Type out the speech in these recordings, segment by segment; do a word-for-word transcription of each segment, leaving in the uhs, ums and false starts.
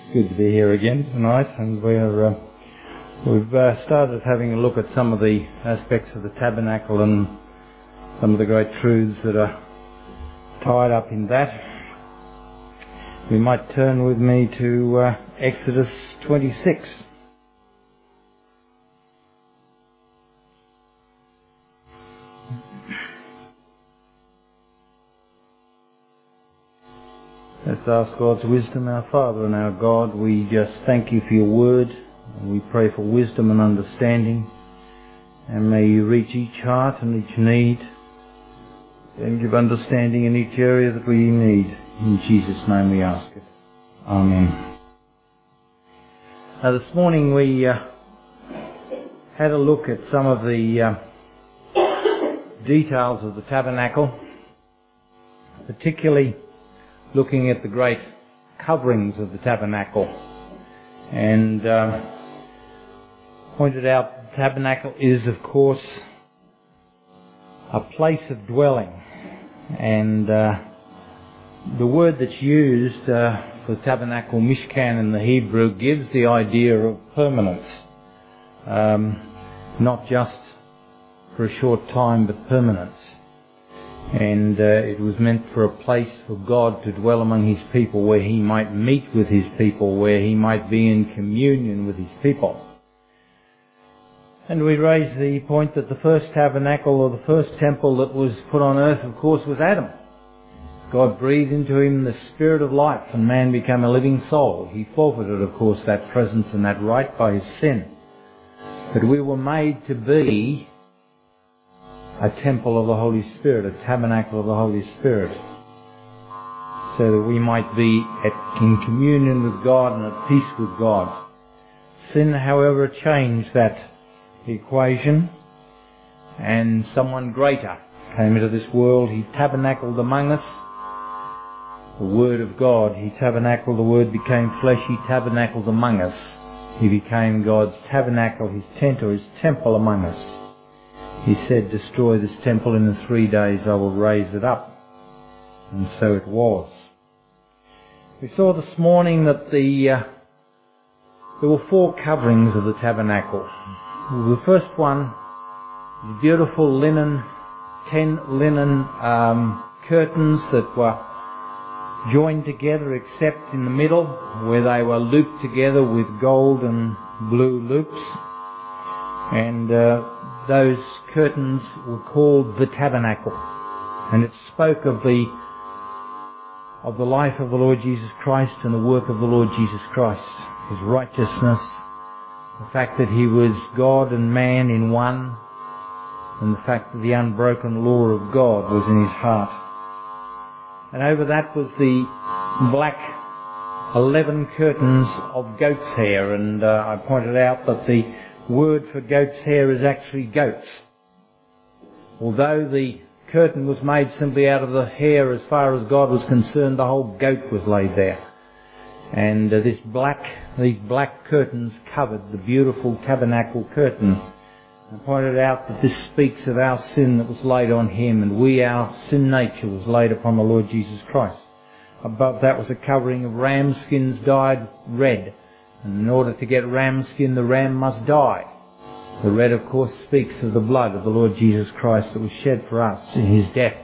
Good to be here again tonight, and we're uh, we've uh, started having a look at some of the aspects of the tabernacle and some of the great truths that are tied up in that. We might turn with me to uh, Exodus twenty-six. Let's ask God's wisdom, our Father and our God. We just thank you for your word, and we pray for wisdom and understanding, and may you reach each heart and each need, and give understanding in each area that we need. In Jesus' name we ask it. Amen. Now this morning we uh, had a look at some of the uh, details of the tabernacle, particularly looking at the great coverings of the tabernacle, and uh, pointed out the tabernacle is, of course, a place of dwelling, and uh, the word that's used uh, for tabernacle, mishkan in the Hebrew, gives the idea of permanence, um, not just for a short time, but permanence. And uh, it was meant for a place for God to dwell among his people, where he might meet with his people, where he might be in communion with his people. And we raised the point that the first tabernacle, or the first temple that was put on earth, of course, was Adam. God breathed into him the spirit of life, and man became a living soul. He forfeited, of course, that presence and that right by his sin. But we were made to be a temple of the Holy Spirit, a tabernacle of the Holy Spirit, so that we might be at, in communion with God and at peace with God. Sin, however, changed that equation, and someone greater came into this world. He tabernacled among us, the Word of God. He tabernacled, the Word became flesh, he tabernacled among us. He became God's tabernacle, his tent or his temple among us. He said, destroy this temple, in the three days I will raise it up. And so it was. We saw this morning that the uh, there were four coverings of the tabernacle. The first one, the beautiful linen, ten linen um, curtains that were joined together except in the middle, where they were looped together with gold and blue loops. And uh, those curtains were called the tabernacle, and it spoke of the of the life of the Lord Jesus Christ and the work of the Lord Jesus Christ, his righteousness, the fact that he was God and man in one, and the fact that the unbroken law of God was in his heart. And over that was the black eleven curtains of goat's hair, and uh, I pointed out that the word for goat's hair is actually goats. Although the curtain was made simply out of the hair, as far as God was concerned, the whole goat was laid there. And uh, this black, these black curtains covered the beautiful tabernacle curtain. I pointed out that this speaks of our sin that was laid on him, and we, our sin nature, was laid upon the Lord Jesus Christ. Above that was a covering of ram skins dyed red. And in order to get ram skin, the ram must die. The red, of course, speaks of the blood of the Lord Jesus Christ that was shed for us in his death.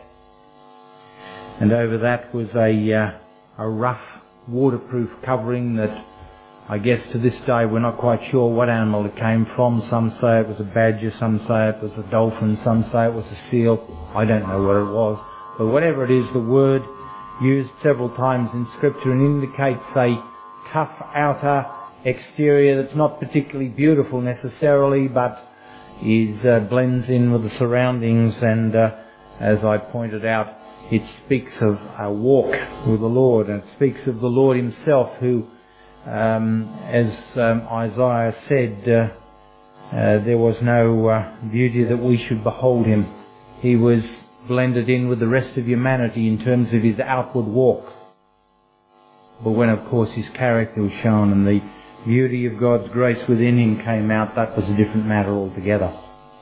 And over that was a uh, a rough, waterproof covering that I guess to this day we're not quite sure what animal it came from. Some say it was a badger, some say it was a dolphin, some say it was a seal. I don't know what it was. But whatever it is, the word used several times in Scripture and indicates a tough outer exterior that's not particularly beautiful necessarily, but is uh, blends in with the surroundings, and uh, as I pointed out, it speaks of a walk with the Lord, and it speaks of the Lord himself, who, um, as um, Isaiah said, uh, uh, there was no uh, beauty that we should behold him. He was blended in with the rest of humanity in terms of his outward walk. But when, of course, his character was shown and the beauty of God's grace within him came out, that was a different matter altogether.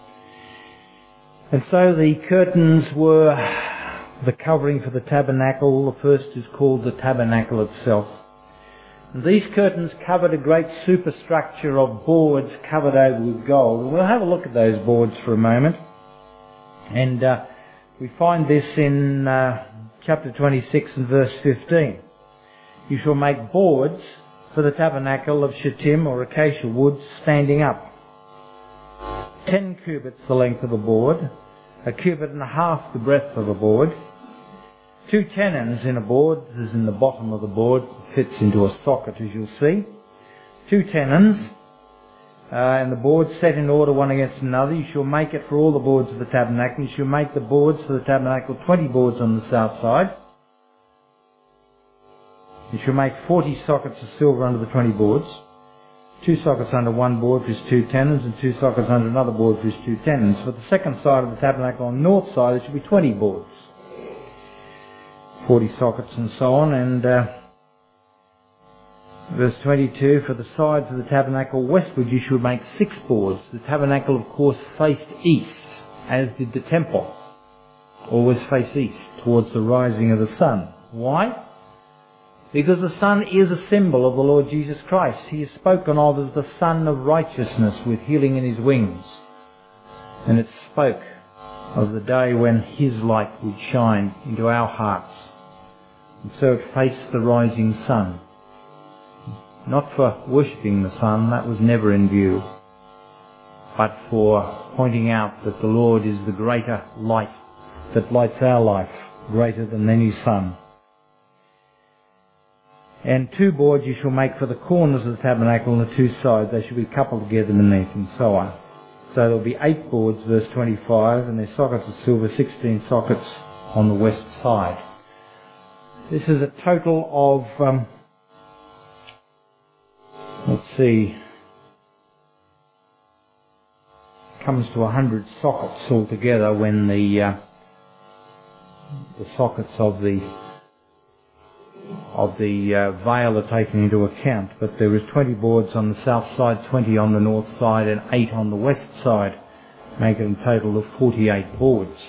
And so the curtains were the covering for the tabernacle. The first is called the tabernacle itself. And these curtains covered a great superstructure of boards covered over with gold. And we'll have a look at those boards for a moment. And uh, we find this in uh, chapter twenty-six and verse fifteen. You shall make boards for the tabernacle of shittim or acacia wood standing up. Ten cubits the length of a board, a cubit and a half the breadth of a board. Two tenons in a board, this is in the bottom of the board, it fits into a socket as you'll see. Two tenons, uh, and the boards set in order one against another. You shall make it for all the boards of the tabernacle. You shall make the boards for the tabernacle, twenty boards on the south side. You shall make forty sockets of silver under the twenty boards. Two sockets under one board for his two tenons, and two sockets under another board for his two tenons. For the second side of the tabernacle on the north side, there should be twenty boards. forty sockets and so on. And uh, verse twenty-two, for the sides of the tabernacle westward you should make six boards. The tabernacle, of course, faced east, as did the temple. Always face east, towards the rising of the sun. Why? Because the sun is a symbol of the Lord Jesus Christ. He is spoken of as the Son of Righteousness with healing in his wings. And it spoke of the day when his light would shine into our hearts. And so it faced the rising sun. Not for worshipping the sun, that was never in view, but for pointing out that the Lord is the greater light that lights our life, greater than any sun. And two boards you shall make for the corners of the tabernacle on the two sides. They shall be coupled together beneath, and so on. So there will be eight boards, verse twenty-five, and their sockets of silver, sixteen sockets on the west side. This is a total of, um, let's see, comes to a hundred sockets altogether when the uh, the sockets of the of the uh, veil are taken into account. But there is twenty boards on the south side, twenty on the north side, and eight on the west side, making a total of forty-eight boards.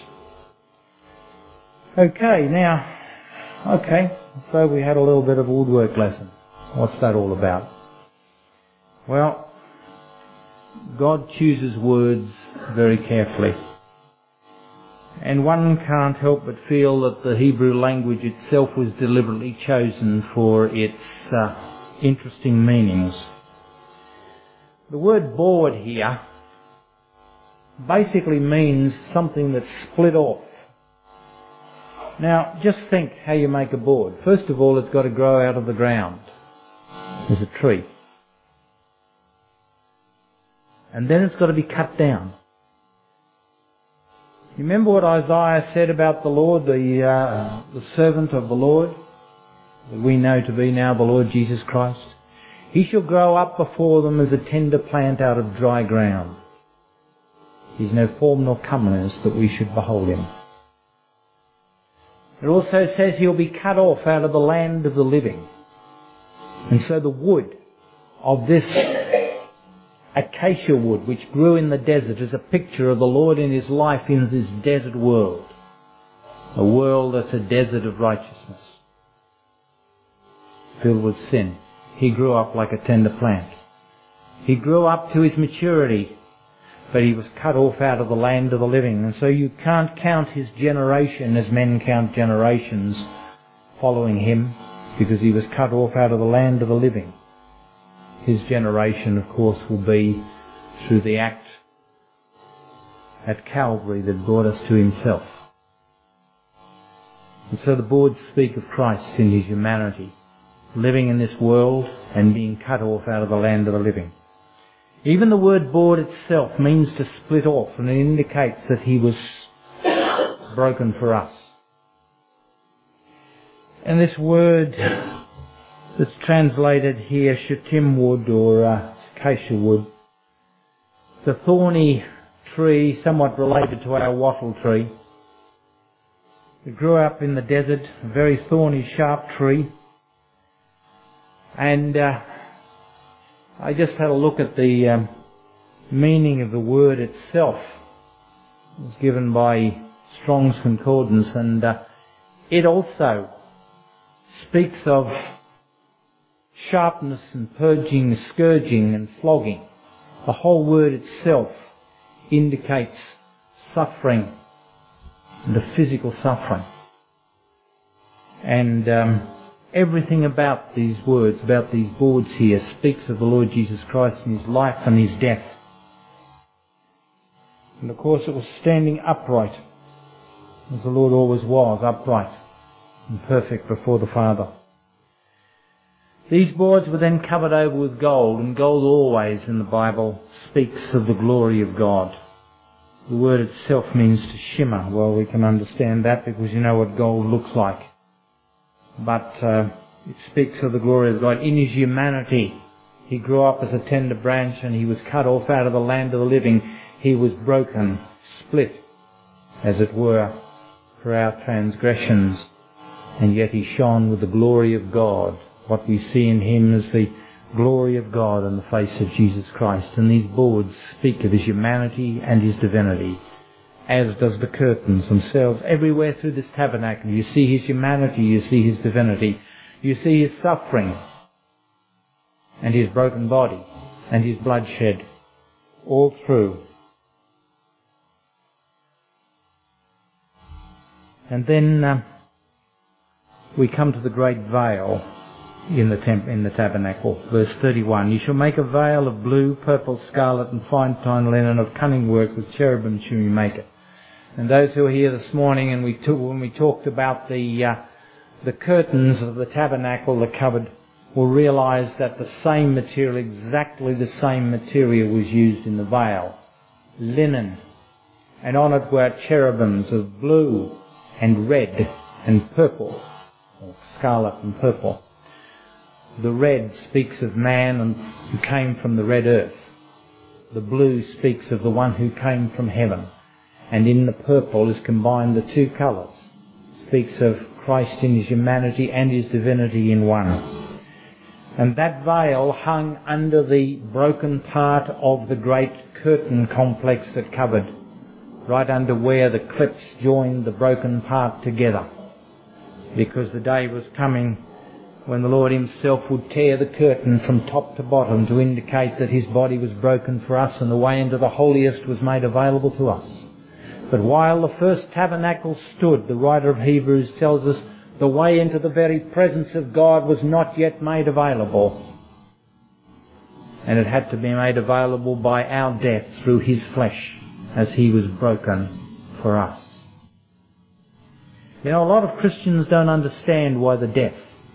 Okay, now, okay, so we had a little bit of a woodwork lesson. What's that all about? Well, God chooses words very carefully. And one can't help but feel that the Hebrew language itself was deliberately chosen for its uh, interesting meanings. The word board here basically means something that's split off. Now, just think how you make a board. First of all, it's got to grow out of the ground as a tree. And then it's got to be cut down. You remember what Isaiah said about the Lord, the, uh, the servant of the Lord, that we know to be now the Lord Jesus Christ? He shall grow up before them as a tender plant out of dry ground. He's no form nor comeliness that we should behold him. It also says he'll be cut off out of the land of the living. And so the wood of this acacia wood, which grew in the desert, is a picture of the Lord in his life in this desert world. A world that's a desert of righteousness, filled with sin. He grew up like a tender plant. He grew up to his maturity, but he was cut off out of the land of the living. And so you can't count his generation as men count generations following him, because he was cut off out of the land of the living. His generation, of course, will be through the act at Calvary that brought us to himself. And so the boards speak of Christ in his humanity, living in this world and being cut off out of the land of the living. Even the word board itself means to split off, and it indicates that he was broken for us. And this word that's translated here, shittim wood or uh, acacia wood, it's a thorny tree, somewhat related to our wattle tree. It grew up in the desert, a very thorny, sharp tree. And uh, I just had a look at the um, meaning of the word itself. It was given by Strong's Concordance, and uh, it also speaks of sharpness and purging, scourging and flogging. The whole word itself indicates suffering and a physical suffering. And um, everything about these words, about these boards here, speaks of the Lord Jesus Christ and His life and His death. And of course it was standing upright, as the Lord always was, upright and perfect before the Father. These boards were then covered over with gold, and gold always in the Bible speaks of the glory of God. The word itself means to shimmer. Well, we can understand that because you know what gold looks like. But uh, it speaks of the glory of God. In His humanity, He grew up as a tender branch and He was cut off out of the land of the living. He was broken, split, as it were, for our transgressions. And yet He shone with the glory of God. What we see in Him is the glory of God in the face of Jesus Christ. And these boards speak of His humanity and His divinity, as does the curtains themselves. Everywhere through this tabernacle you see His humanity, you see His divinity, you see His suffering and His broken body and His bloodshed all through. And then uh, we come to the great veil in the temp- in the tabernacle. Verse thirty-one, you shall make a veil of blue, purple, scarlet and fine fine linen of cunning work with cherubim shall you make it. And those who are here this morning, and we took, when we talked about the uh, the curtains of the tabernacle, the cupboard, will realise that the same material, exactly the same material was used in the veil. Linen. And on it were cherubims of blue and red and purple, or scarlet and purple. The red speaks of man and who came from the red earth. The blue speaks of the one who came from heaven. And in the purple is combined the two colours. It speaks of Christ in His humanity and His divinity in one. And that veil hung under the broken part of the great curtain complex that covered, right under where the clips joined the broken part together. Because the day was coming when the Lord Himself would tear the curtain from top to bottom to indicate that His body was broken for us and the way into the holiest was made available to us. But while the first tabernacle stood, the writer of Hebrews tells us, the way into the very presence of God was not yet made available. And it had to be made available by our death through His flesh as He was broken for us. You know, a lot of Christians don't understand why the death.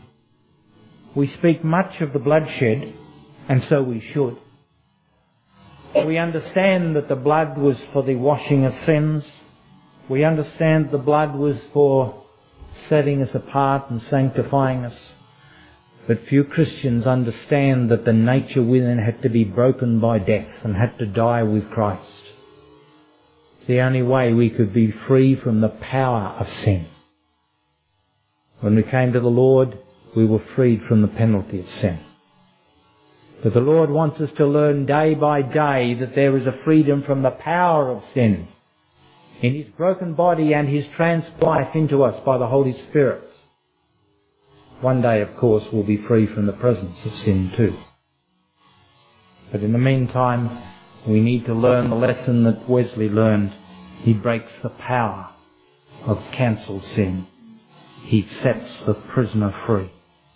We speak much of the bloodshed, and so we should. We understand that the blood was for the washing of sins. We understand the blood was for setting us apart and sanctifying us. But few Christians understand that the nature within had to be broken by death and had to die with Christ. It's the only way we could be free from the power of sin. When we came to the Lord, we were freed from the penalty of sin. But the Lord wants us to learn day by day that there is a freedom from the power of sin in His broken body and His transplant life into us by the Holy Spirit. One day, of course, we'll be free from the presence of sin too. But in the meantime, we need to learn the lesson that Wesley learned. He breaks the power of cancelled sin. He sets the prisoner free.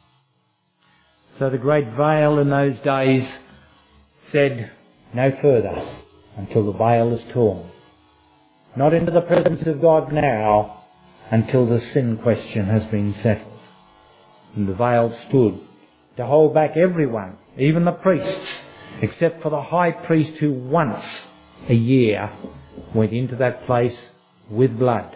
So the great veil in those days said, no further until the veil is torn. Not into the presence of God now until the sin question has been settled. And the veil stood to hold back everyone, even the priests, except for the high priest who once a year went into that place with blood.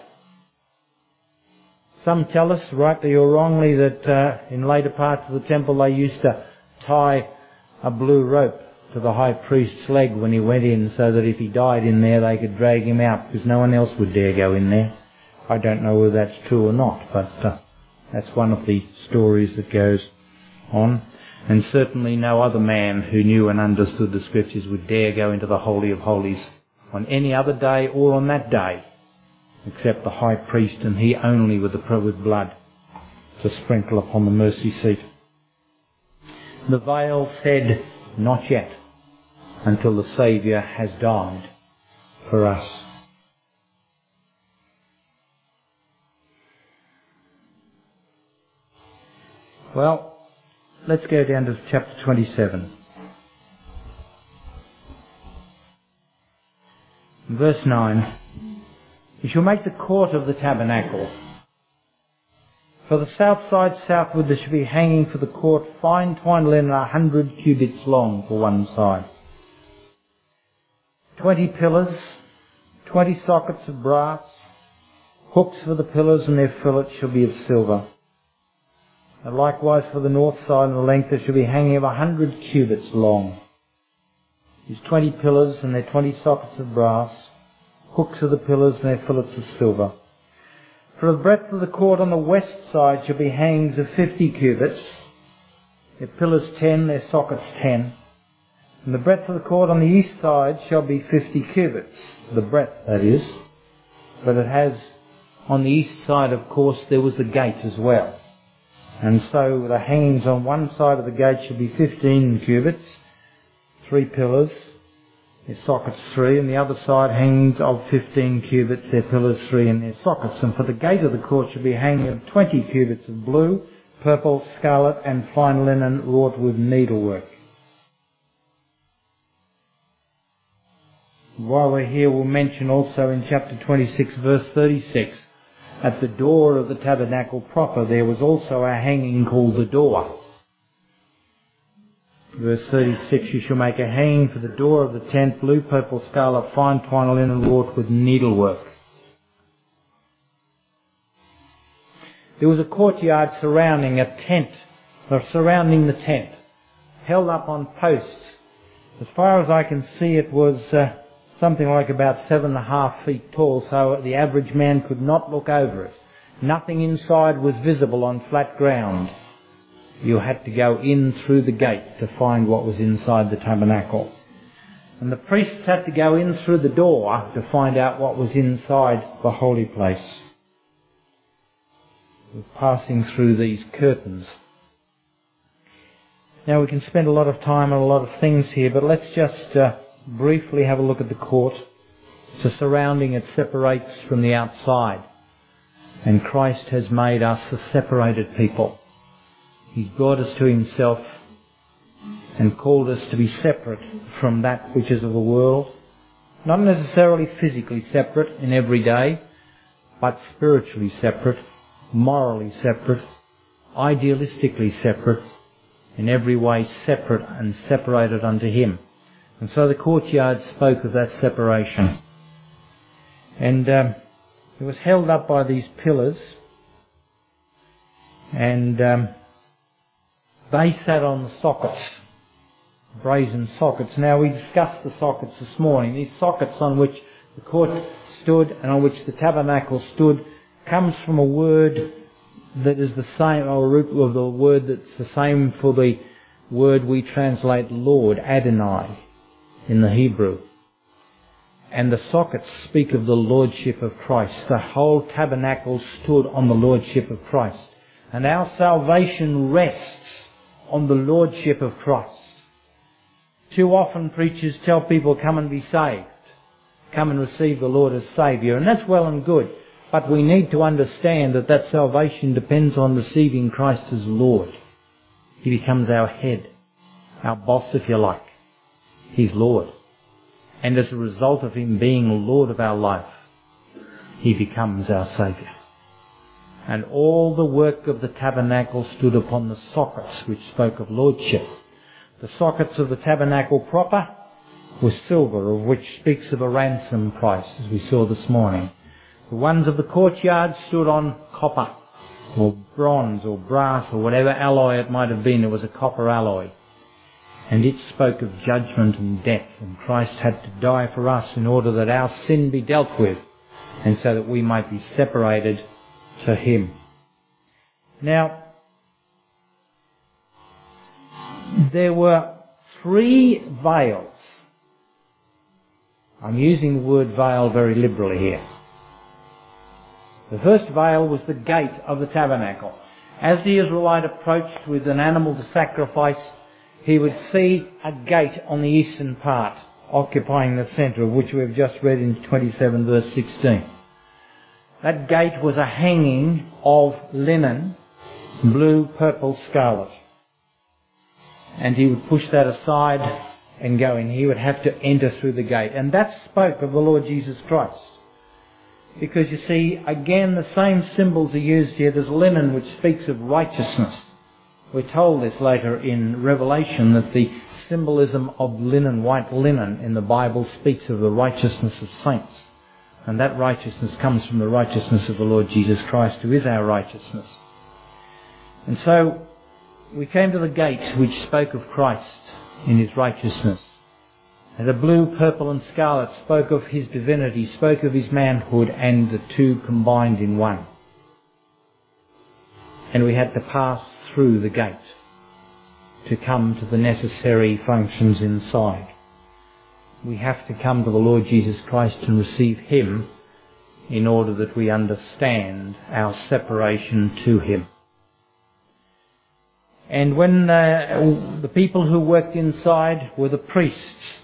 Some tell us, rightly or wrongly, that uh, in later parts of the temple they used to tie a blue rope to the high priest's leg when he went in so that if he died in there they could drag him out because no one else would dare go in there. I don't know whether that's true or not, but uh, that's one of the stories that goes on. And certainly no other man who knew and understood the Scriptures would dare go into the Holy of Holies on any other day or on that day, except the high priest, and he only with the with blood to sprinkle upon the mercy seat. The veil said, not yet, until the Saviour has died for us. Well, let's go down to chapter twenty-seven. Verse nine. You shall make the court of the tabernacle. For the south side southward there shall be hanging for the court fine twined linen a hundred cubits long for one side. Twenty pillars, twenty sockets of brass, hooks for the pillars, and their fillets shall be of silver. And likewise for the north side and the length there shall be hanging of a hundred cubits long. These twenty pillars and their twenty sockets of brass, hooks of the pillars and their fillets of silver. For the breadth of the court on the west side shall be hangings of fifty cubits, their pillars ten, their sockets ten. And the breadth of the court on the east side shall be fifty cubits, the breadth that is. But it has, on the east side of course, there was the gate as well. And so the hangings on one side of the gate shall be fifteen cubits, three pillars, their sockets three, and the other side hangings of fifteen cubits, their pillars three, and their sockets. And for the gate of the court shall be hanging of twenty cubits of blue, purple, scarlet, and fine linen wrought with needlework. While we're here, we'll mention also in chapter twenty-six, verse thirty-six, at the door of the tabernacle proper there was also a hanging called the door. Verse thirty-six, you shall make a hanging for the door of the tent, blue, purple, scarlet, fine twined linen wrought with needlework. There was a courtyard surrounding a tent, or surrounding the tent, held up on posts. As far as I can see, it was uh, something like about seven and a half feet tall, so the average man could not look over it. Nothing inside was visible on flat ground. You had to go in through the gate to find what was inside the tabernacle. And the priests had to go in through the door to find out what was inside the holy place. We're passing through these curtains. Now we can spend a lot of time on a lot of things here, but let's just uh, briefly have a look at the court. It's a surrounding, it separates from the outside. And Christ has made us a separated people. He's brought us to himself and called us to be separate from that which is of the world. Not necessarily physically separate in every day, but spiritually separate, morally separate, idealistically separate, in every way separate and separated unto him. And so the courtyard spoke of that separation. And um, it was held up by these pillars, and um, they sat on the sockets, brazen sockets. Now we discussed the sockets this morning. These sockets on which the court stood and on which the tabernacle stood comes from a word that is the same, or root of the word that's the same for the word we translate Lord, Adonai, in the Hebrew. And the sockets speak of the Lordship of Christ. The whole tabernacle stood on the Lordship of Christ. And our salvation rests on the Lordship of Christ. Too often preachers tell people, come and be saved. Come and receive the Lord as Saviour. And that's well and good. But we need to understand that that salvation depends on receiving Christ as Lord. He becomes our head, our boss if you like. He's Lord. And as a result of him being Lord of our life, he becomes our Saviour. And all the work of the tabernacle stood upon the sockets which spoke of lordship. The sockets of the tabernacle proper were silver, of which speaks of a ransom price, as we saw this morning. The ones of the courtyard stood on copper, or bronze, or brass, or whatever alloy it might have been. It was a copper alloy. And it spoke of judgment and death, and Christ had to die for us in order that our sin be dealt with, and so that we might be separated to him. Now, there were three veils. I'm using the word veil very liberally here. The first veil was the gate of the tabernacle. As the Israelite approached with an animal to sacrifice, he would see a gate on the eastern part, occupying the centre, of which we have just read in twenty-seven verse sixteen. That gate was a hanging of linen, blue, purple, scarlet. And he would push that aside and go in. He would have to enter through the gate. And that spoke of the Lord Jesus Christ. Because you see, again, the same symbols are used here. There's linen, which speaks of righteousness. We're told this later in Revelation, that the symbolism of linen, white linen, in the Bible speaks of the righteousness of saints. And that righteousness comes from the righteousness of the Lord Jesus Christ, who is our righteousness. And so we came to the gate which spoke of Christ in his righteousness. And the blue, purple and scarlet spoke of his divinity, spoke of his manhood, and the two combined in one. And we had to pass through the gate to come to the necessary functions inside. We have to come to the Lord Jesus Christ and receive him in order that we understand our separation to him. And when uh, the people who worked inside were the priests,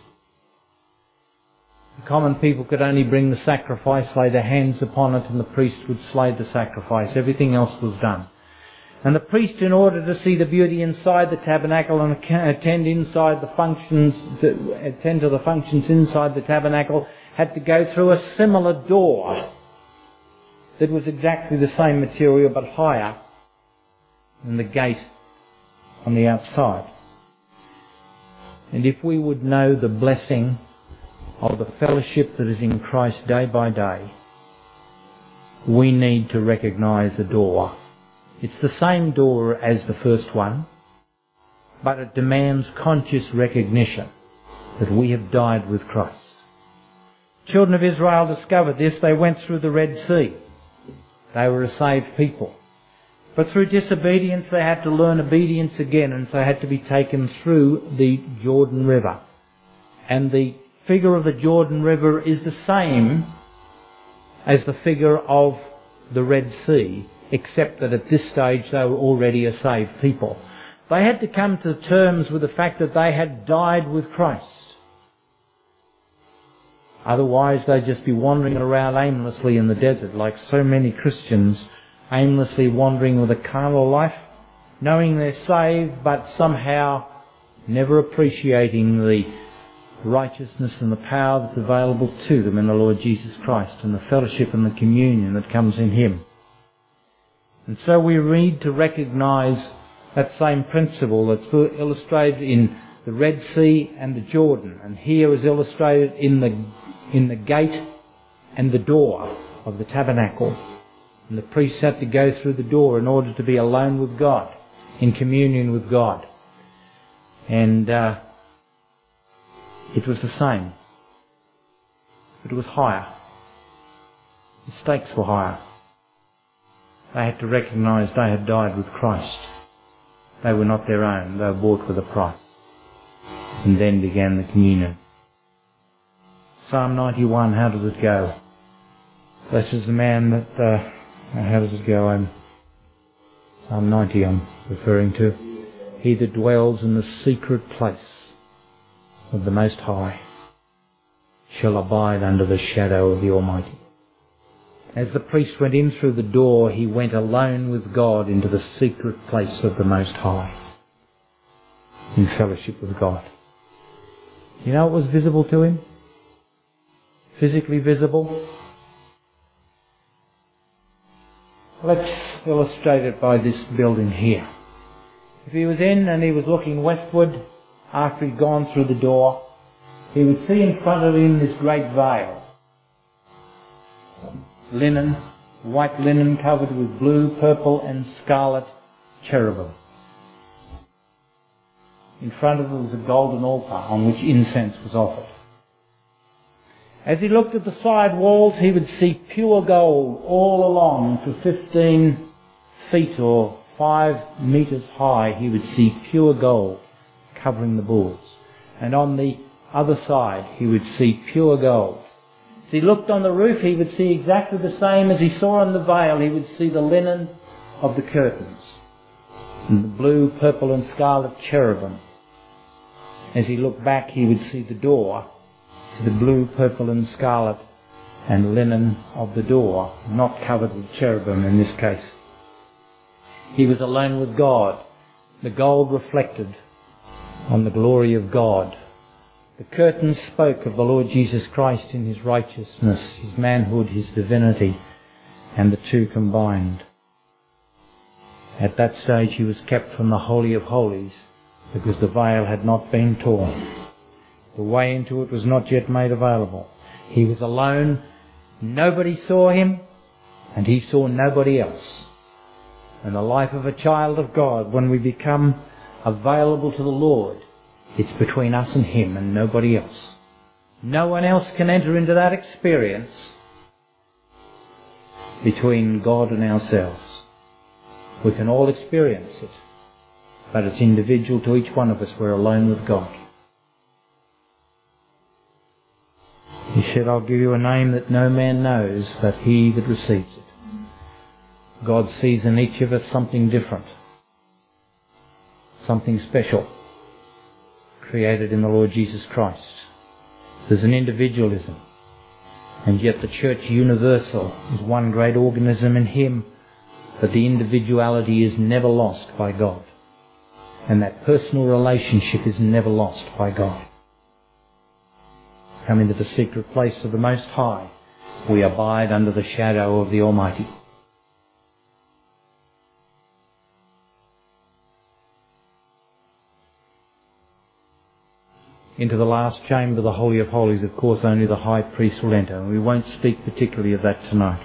the common people could only bring the sacrifice, lay their hands upon it, and the priest would slay the sacrifice. Everything else was done. And the priest, in order to see the beauty inside the tabernacle and attend inside the functions, attend to the functions inside the tabernacle, had to go through a similar door that was exactly the same material but higher than the gate on the outside. And if we would know the blessing of the fellowship that is in Christ day by day, we need to recognise the door. It's the same door as the first one, but it demands conscious recognition that we have died with Christ. Children of Israel discovered this. They went through the Red Sea. They were a saved people. But through disobedience they had to learn obedience again, and so had to be taken through the Jordan River. And the figure of the Jordan River is the same as the figure of the Red Sea, except that at this stage they were already a saved people. They had to come to terms with the fact that they had died with Christ. Otherwise they'd just be wandering around aimlessly in the desert, like so many Christians, aimlessly wandering with a carnal life, knowing they're saved, but somehow never appreciating the righteousness and the power that's available to them in the Lord Jesus Christ, and the fellowship and the communion that comes in him. And so we need to recognise that same principle that's illustrated in the Red Sea and the Jordan, and here is illustrated in the in the gate and the door of the tabernacle. And the priests had to go through the door in order to be alone with God, in communion with God. And uh, it was the same, but it was higher. The stakes were higher. They had to recognise they had died with Christ. They were not their own. They were bought with a price. And then began the communion. Psalm ninety-one, how does it go? Blessed is the man that... Uh, how does it go? I'm, Psalm ninety I'm referring to. He that dwells in the secret place of the Most High shall abide under the shadow of the Almighty. As the priest went in through the door, he went alone with God into the secret place of the Most High, in fellowship with God. You know what was visible to him? Physically visible? Let's illustrate it by this building here. If he was in and he was looking westward after he'd gone through the door, he would see in front of him this great veil. Linen, white linen covered with blue, purple and scarlet cherubim. In front of it was a golden altar on which incense was offered. As he looked at the side walls, he would see pure gold all along to fifteen feet or five metres high. He would see pure gold covering the boards. And on the other side, he would see pure gold. As he looked on the roof, he would see exactly the same as he saw on the veil. He would see the linen of the curtains, and the blue, purple and scarlet cherubim As he looked back, he would see the door, see the blue, purple and scarlet and linen of the door, not covered with cherubim in this case. He was alone with God. The gold reflected on the glory of God. The curtain spoke of the Lord Jesus Christ in his righteousness, his manhood, his divinity, and the two combined. At that stage he was kept from the Holy of Holies because the veil had not been torn. The way into it was not yet made available. He was alone. Nobody saw him, and he saw nobody else. In the life of a child of God, when we become available to the Lord, it's between us and him and nobody else. No one else can enter into that experience between God and ourselves. We can all experience it, but it's individual to each one of us. We're alone with God. He said, I'll give you a name that no man knows but he that receives it. God sees in each of us something different, something special, created in the Lord Jesus Christ. There's an individualism, and yet the church universal is one great organism in him, but the individuality is never lost by God, and that personal relationship is never lost by God. Come into the secret place of the Most High, we abide under the shadow of the Almighty. Into the last chamber, the Holy of Holies, of course, only the high priest will enter, and we won't speak particularly of that tonight.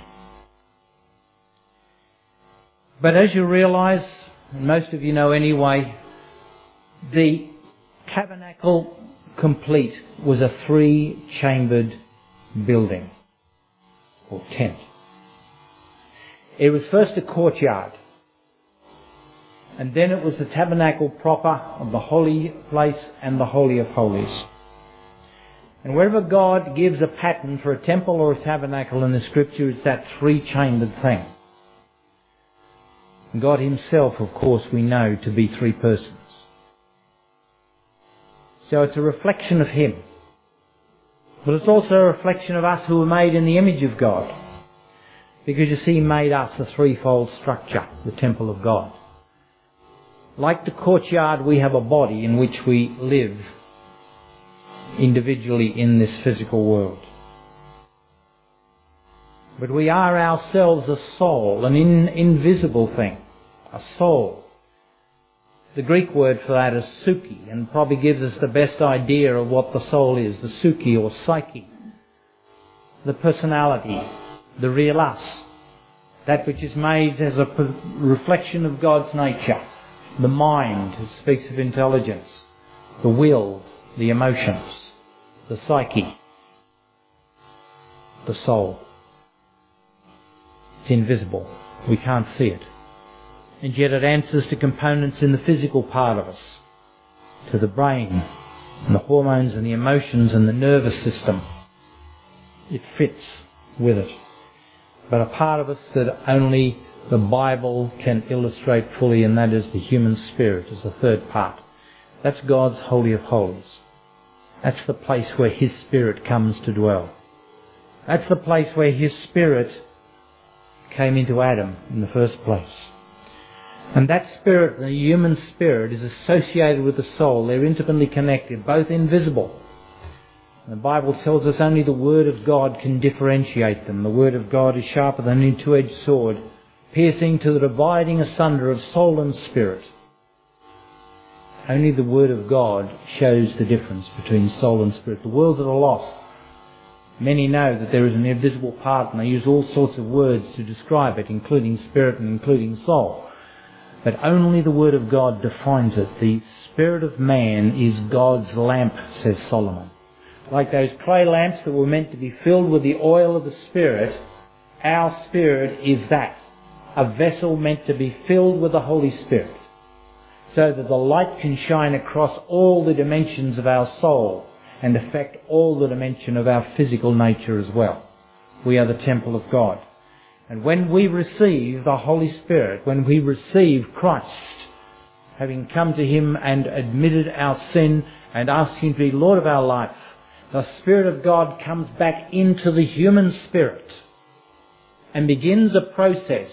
But as you realise, and most of you know anyway, the tabernacle complete was a three-chambered building, or tent. It was first a courtyard, and then it was the tabernacle proper of the holy place and the Holy of Holies. And wherever God gives a pattern for a temple or a tabernacle in the Scripture, it's that three-chambered thing. God himself, of course, we know to be three persons. So it's a reflection of him. But it's also a reflection of us who are made in the image of God. Because you see, he made us a threefold structure, the temple of God. Like the courtyard, we have a body in which we live individually in this physical world. But we are ourselves a soul, an in, invisible thing, a soul. The Greek word for that is psyche, and probably gives us the best idea of what the soul is, the psyche or psyche, the personality, the real us, that which is made as a reflection of God's nature. The mind, it speaks of intelligence, the will, the emotions, the psyche, the soul. It's invisible. We can't see it. And yet it answers to components in the physical part of us, to the brain and the hormones and the emotions and the nervous system. It fits with it. But a part of us that only the Bible can illustrate fully, and that is the human spirit, as the third part. That's God's Holy of Holies. That's the place where his Spirit comes to dwell. That's the place where his Spirit came into Adam in the first place. And that spirit, the human spirit, is associated with the soul. They're intimately connected, both invisible. The Bible tells us only the Word of God can differentiate them. The Word of God is sharper than any two-edged sword, piercing to the dividing asunder of soul and spirit. Only the Word of God shows the difference between soul and spirit. The world at a loss. Many know that there is an invisible part, and they use all sorts of words to describe it, including spirit and including soul. But only the Word of God defines it. The spirit of man is God's lamp, says Solomon. Like those clay lamps that were meant to be filled with the oil of the Spirit, our spirit is that. A vessel meant to be filled with the Holy Spirit, so that the light can shine across all the dimensions of our soul and affect all the dimension of our physical nature as well. We are the temple of God. And when we receive the Holy Spirit, when we receive Christ having come to him and admitted our sin and asked him to be Lord of our life, the Spirit of God comes back into the human spirit and begins a process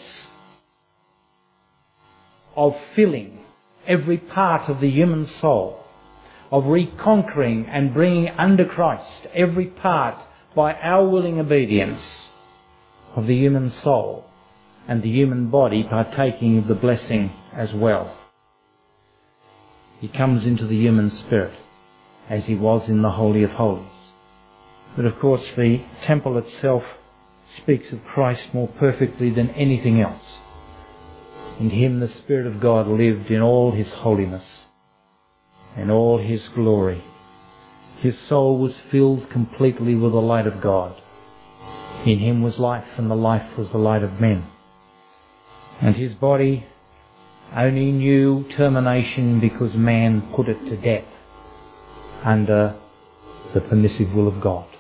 of filling every part of the human soul, of reconquering and bringing under Christ every part by our willing obedience of the human soul and the human body partaking of the blessing as well. He comes into the human spirit as he was in the Holy of Holies. But of course the temple itself speaks of Christ more perfectly than anything else. In him the Spirit of God lived in all his holiness and all his glory. His soul was filled completely with the light of God. In him was life, and the life was the light of men. And his body only knew termination because man put it to death under the permissive will of God,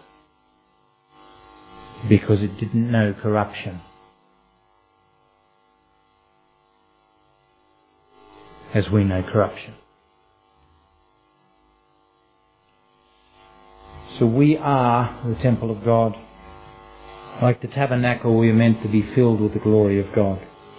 because it didn't know corruption, as we know corruption. So we are the temple of God. Like the tabernacle, we are meant to be filled with the glory of God.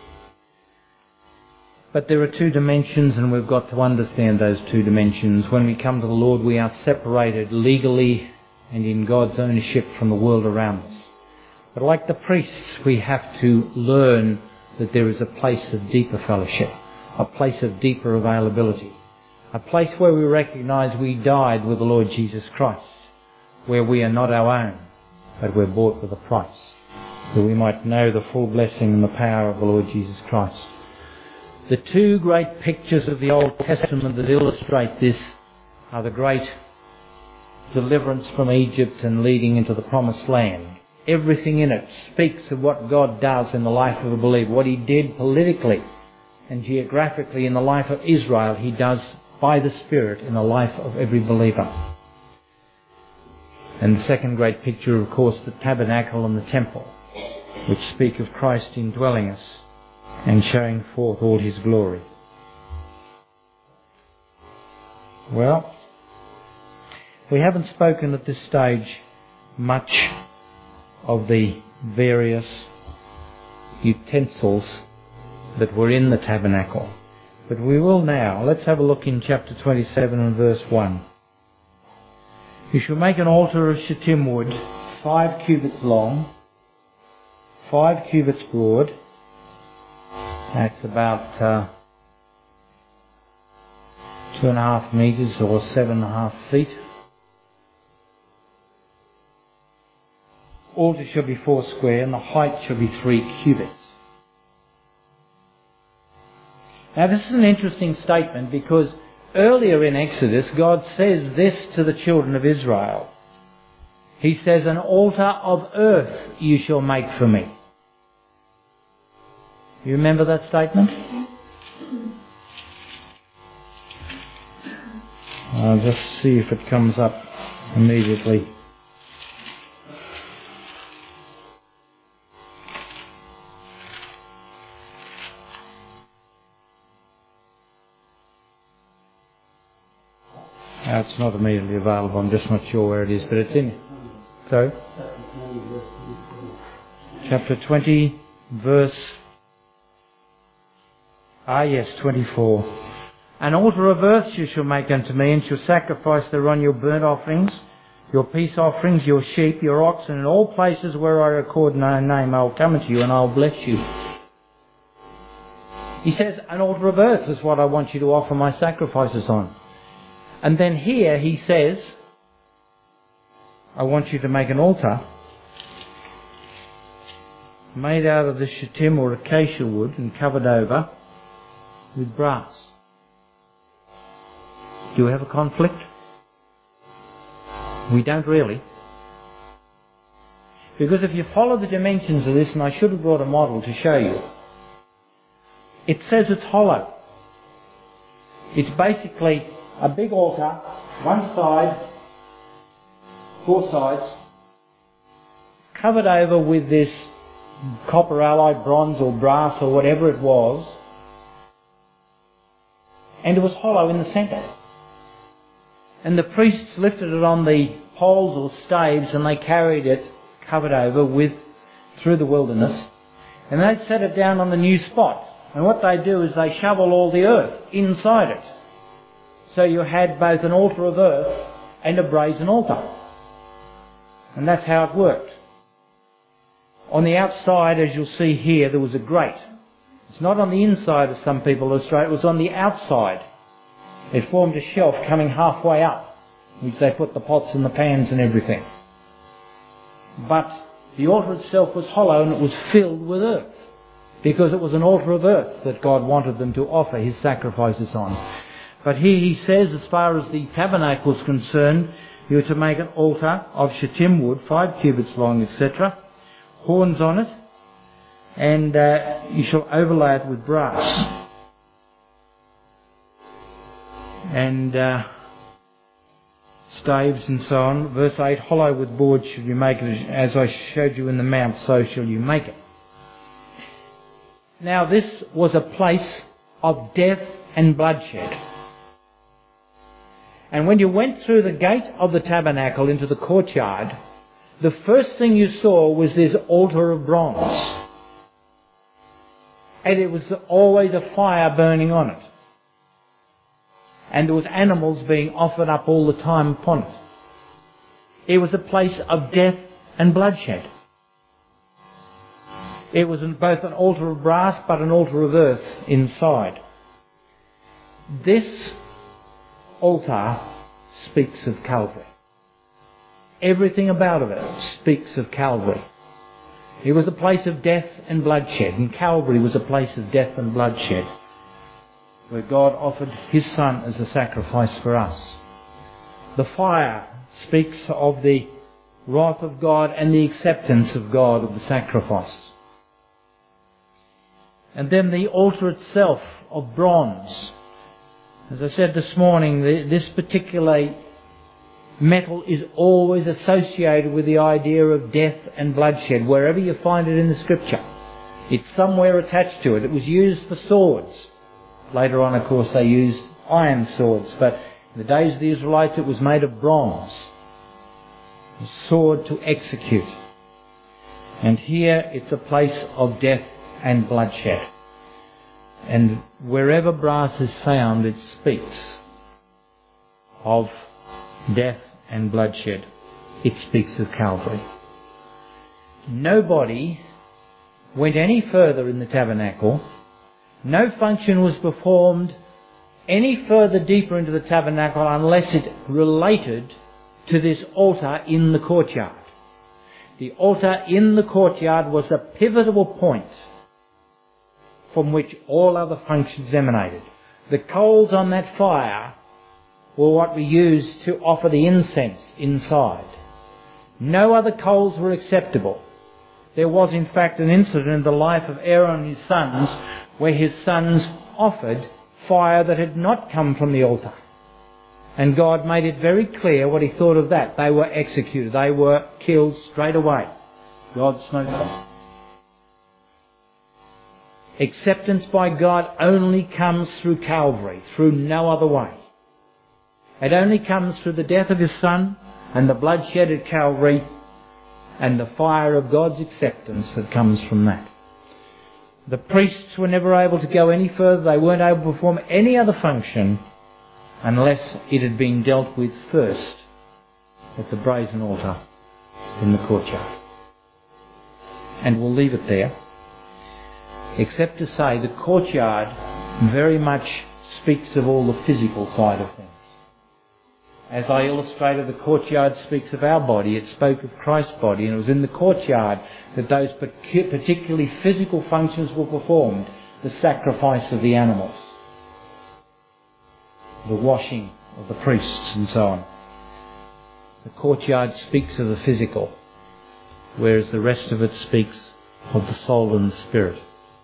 But there are two dimensions, and we've got to understand those two dimensions. When we come to the Lord, we are separated legally and in God's ownership from the world around us. But like the priests, we have to learn that there is a place of deeper fellowship, a place of deeper availability, a place where we recognise we died with the Lord Jesus Christ, where we are not our own, but we're bought with a price, that we might know the full blessing and the power of the Lord Jesus Christ. The two great pictures of the Old Testament that illustrate this are the great deliverance from Egypt and leading into the Promised Land. Everything in it speaks of what God does in the life of a believer. What he did politically and geographically in the life of Israel, he does by the Spirit in the life of every believer. And the second great picture, of course, the tabernacle and the temple, which speak of Christ indwelling us and showing forth all his glory. Well, we haven't spoken at this stage much of the various utensils that were in the tabernacle, but we will now. Let's have a look in chapter twenty-seven and verse one. You shall make an altar of shittim wood, five cubits long, five cubits broad. That's about uh, two and a half metres or seven and a half feet. Altar shall be four square, and the height shall be three cubits. Now this is an interesting statement, because earlier in Exodus God says this to the children of Israel. He says, an altar of earth you shall make for me. You remember that statement? I'll just see if it comes up immediately. No, it's not immediately available. I'm just not sure where it is, but it's in. So, chapter twenty, verse... Ah, yes, twenty-four. An altar of earth you shall make unto me, and shall sacrifice thereon your burnt offerings, your peace offerings, your sheep, your oxen, and all places where I record my name I will come unto you, and I will bless you. He says, an altar of earth is what I want you to offer my sacrifices on. And then here he says, I want you to make an altar made out of the shittim or acacia wood and covered over with brass. Do we have a conflict? We don't really. Because if you follow the dimensions of this, and I should have brought a model to show you, it says it's hollow. It's basically a big altar, one side, four sides, covered over with this copper alloy, bronze or brass or whatever it was, and it was hollow in the centre. And the priests lifted it on the poles or staves, and they carried it covered over with through the wilderness, and they'd set it down on the new spot. And what they do is they shovel all the earth inside it. So you had both an altar of earth and a brazen altar. And that's how it worked. On the outside, as you'll see here, there was a grate. It's not on the inside, as some people illustrate, it was on the outside. It formed a shelf coming halfway up, which they put the pots and the pans and everything. But the altar itself was hollow, and it was filled with earth, because it was an altar of earth that God wanted them to offer His sacrifices on. But here He says, as far as the tabernacle is concerned, you are to make an altar of shittim wood, five cubits long, et cetera, horns on it, and uh, you shall overlay it with brass. And uh, staves and so on. Verse eight, hollow with boards shall you make it, as I showed you in the mount, so shall you make it. Now this was a place of death and bloodshed. And when you went through the gate of the tabernacle into the courtyard, the first thing you saw was this altar of bronze. And it was always a fire burning on it. And there was animals being offered up all the time upon it. It was a place of death and bloodshed. It was both an altar of brass but an altar of earth inside. This altar speaks of Calvary. Everything about it speaks of Calvary. It was a place of death and bloodshed, and Calvary was a place of death and bloodshed, where God offered His Son as a sacrifice for us. The fire speaks of the wrath of God and the acceptance of God of the sacrifice. And then the altar itself of bronze. As I said this morning, this particular metal is always associated with the idea of death and bloodshed, wherever you find it in the Scripture. It's somewhere attached to it. It was used for swords. Later on, of course, they used iron swords, but in the days of the Israelites it was made of bronze. A sword to execute. And here it's a place of death and bloodshed. And wherever brass is found, it speaks of death and bloodshed. It speaks of Calvary. Nobody went any further in the tabernacle. No function was performed any further deeper into the tabernacle unless it related to this altar in the courtyard. The altar in the courtyard was a pivotal point from which all other functions emanated. The coals on that fire were what we used to offer the incense inside. No other coals were acceptable. There was in fact an incident in the life of Aaron and his sons where his sons offered fire that had not come from the altar. And God made it very clear what He thought of that. They were executed. They were killed straight away. God smote them. Acceptance by God only comes through Calvary, through no other way. It only comes through the death of His Son and the bloodshed at Calvary and the fire of God's acceptance that comes from that. The priests were never able to go any further. They weren't able to perform any other function unless it had been dealt with first at the brazen altar in the courtyard. And we'll leave it there, except to say the courtyard very much speaks of all the physical side of things. As I illustrated, the courtyard speaks of our body. It spoke of Christ's body, and it was in the courtyard that those particularly physical functions were performed. The sacrifice of the animals, the washing of the priests, and so on. The courtyard speaks of the physical, whereas the rest of it speaks of the soul and the spirit.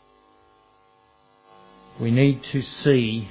We need to see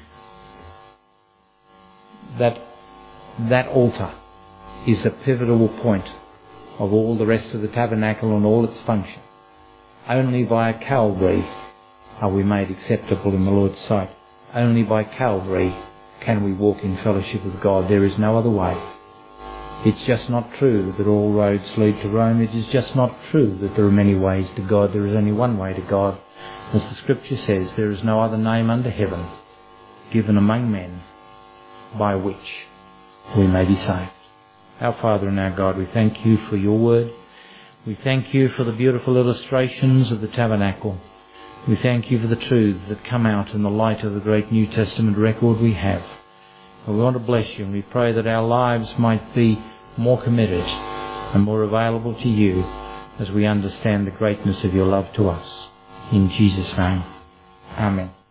that that altar is a pivotal point of all the rest of the tabernacle and all its function. Only via Calvary are we made acceptable in the Lord's sight. only by Calvary can we walk in fellowship with God. There is no other way. It's just not true that all roads lead to Rome. It is just not true that there are many ways to God. There is only one way to God. As the Scripture says, there is no other name under heaven given among men by which we may be saved. Our Father and our God, we thank you for your word. We thank you for the beautiful illustrations of the tabernacle. We thank you for the truths that come out in the light of the great New Testament record we have. And we want to bless you, and we pray that our lives might be more committed and more available to you as we understand the greatness of your love to us. In Jesus' name, amen.